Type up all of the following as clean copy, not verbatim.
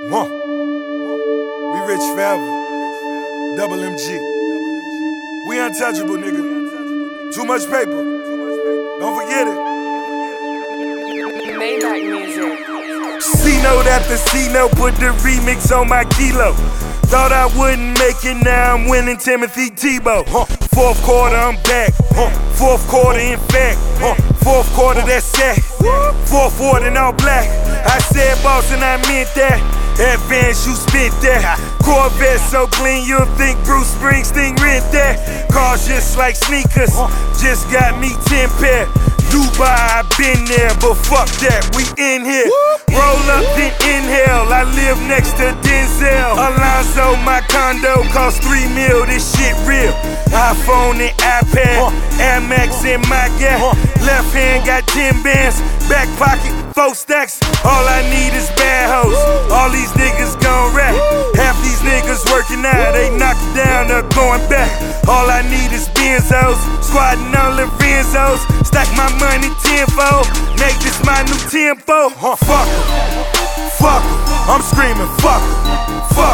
We rich forever. Double MG. We untouchable, nigga. Too much paper. Don't forget it. Maybach music. C-note after C-note, put the remix on my kilo. Thought I wouldn't make it, now I'm winning Timothy Tebow. Fourth quarter, I'm back. Fourth quarter, in fact. Fourth quarter, that's sack. Fourth quarter, in all black. I said boss and I meant that. Advance, you spent that. Corvette so clean, you'll think Bruce Springsteen rent that. Cars just like sneakers, just got me 10 pair. Dubai, I been there, but fuck that, we in here. Roll up, then inhale, I live next to Denzel. Alonzo, my condo cost $3 million, this shit real. iPhone and iPad, Air Max in my gap. Left hand got 10 bands, back pocket 4 stacks. All I need is bad hoes, all these niggas gon' rap. Half these niggas working out, they knock it down, they're going back. All I need is Benzos, squatting on Lorenzos. Stack my money tenfold, make this my new tempo. Fuck em, fuck em, I'm screaming fuck em, fuck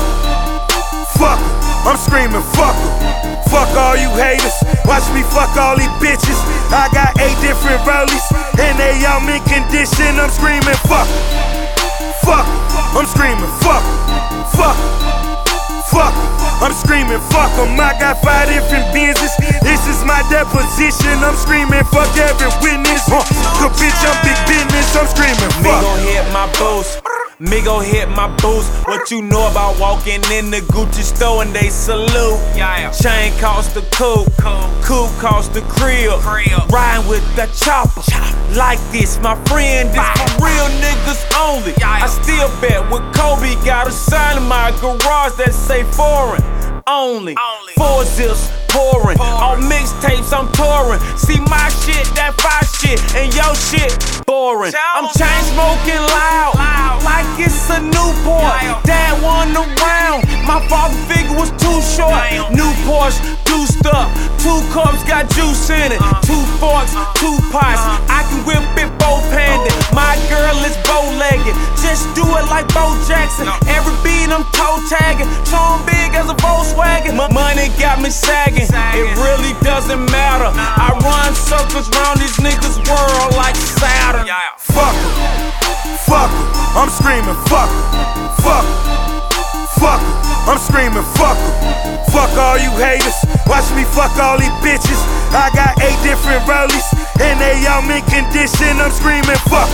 em, fuck em, I'm screaming fuck em. Fuck all you haters, watch me fuck all these bitches. I got 8 different rollies, and they all mint condition. I'm screaming fuck em, fuck em, I'm screaming fuck em, fuck em, fuck em. I'm screaming fuck em, I got 5 different Benzes. This is my deposition, I'm screaming fuck every witness. Cause bitch, I'm big business, I'm screaming fuck. Me gon' hit my boost, me gon' hit my boost. What you know about walking in the Gucci store and they salute? Chain cost the coupe, coupe cost the crib. Riding with the chopper, like this, my friend, this for real niggas only. I still bet with Kobe, got a sign in my garage that say foreign only. 4 zips pouring, on mixtapes I'm touring. See my shit, that 5 shit, and your shit boring. I'm chain smoking loud, like it's a Newport. Dad wasn't around, my father figure was too short. New Porsche, juiced up, 2 cups got juice in it. 2 forks, 2 pots, I can whip it both-handed. My girl is bow-legged, just do it like Bo Jackson. Every beat I'm toe tagging, so I'm big as a Volkswagen. Money got me sagging, it really doesn't matter. I run circles round these niggas' world like Saturn. Fuck em, fuck em, I'm screaming fuck em, fuck em, fuck em, I'm screaming fuck em. Fuck all you haters, watch me fuck all these bitches. I got 8 different rollies, and they all mint condition. I'm screaming fuck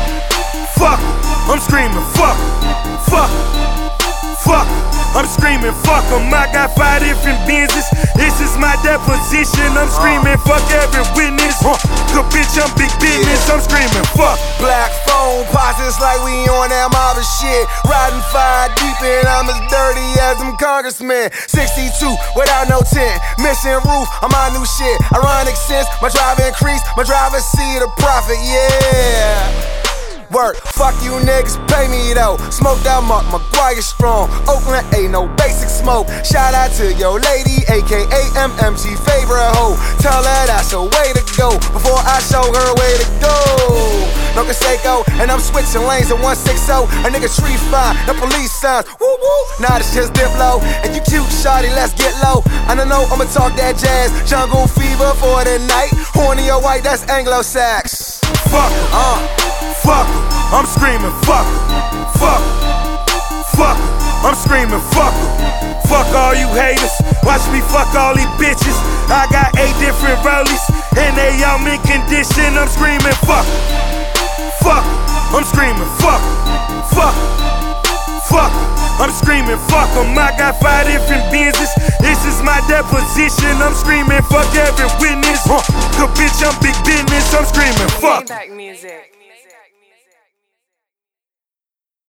em, fuck em, I'm screaming fuck em, fuck em, fuck em. I'm screaming fuck em, I got 5 different Benzes. This is my deposition, I'm screaming fuck every witness. Cause bitch, I'm big business, I'm screaming fuck. Black phone pockets like we on that mob of shit. Riding 5 deep and I'm as dirty as them congressmen. 62 without no tent, missing roof on my new shit. Ironic sense, my drive increased, my driver see the profit, yeah. Work, fuck you niggas, pay me though. Smoke that Mark McGuire strong. Oakland ain't no basic smoke. Shout out to your lady, aka MMG favorite hoe. Tell her that's a way to go before I show her way to go. No Conseco, and I'm switching lanes at 160. A nigga tree fine, the police signs. Woo woo. Nah, this just dip low. And you cute, shawty, let's get low. I don't know, I'ma talk that jazz. Jungle fever for the night. Horny or white, that's Anglo-Sax. Fuck em, fuck em, I'm screaming fuck em, fuck em, fuck em, I'm screaming fuck em. Fuck all you haters, watch me fuck all these bitches. I got 8 different rollies, and they all mint condition. I'm screaming fuck em, fuck em, I'm screaming fuck em, fuck em, fuck em, I'm screaming fuck em, I got 5 different Benzes. This is my deposition, I'm screaming fuck every witness. Cause bitch, I'm big business, I'm screaming fuck. Maybach music.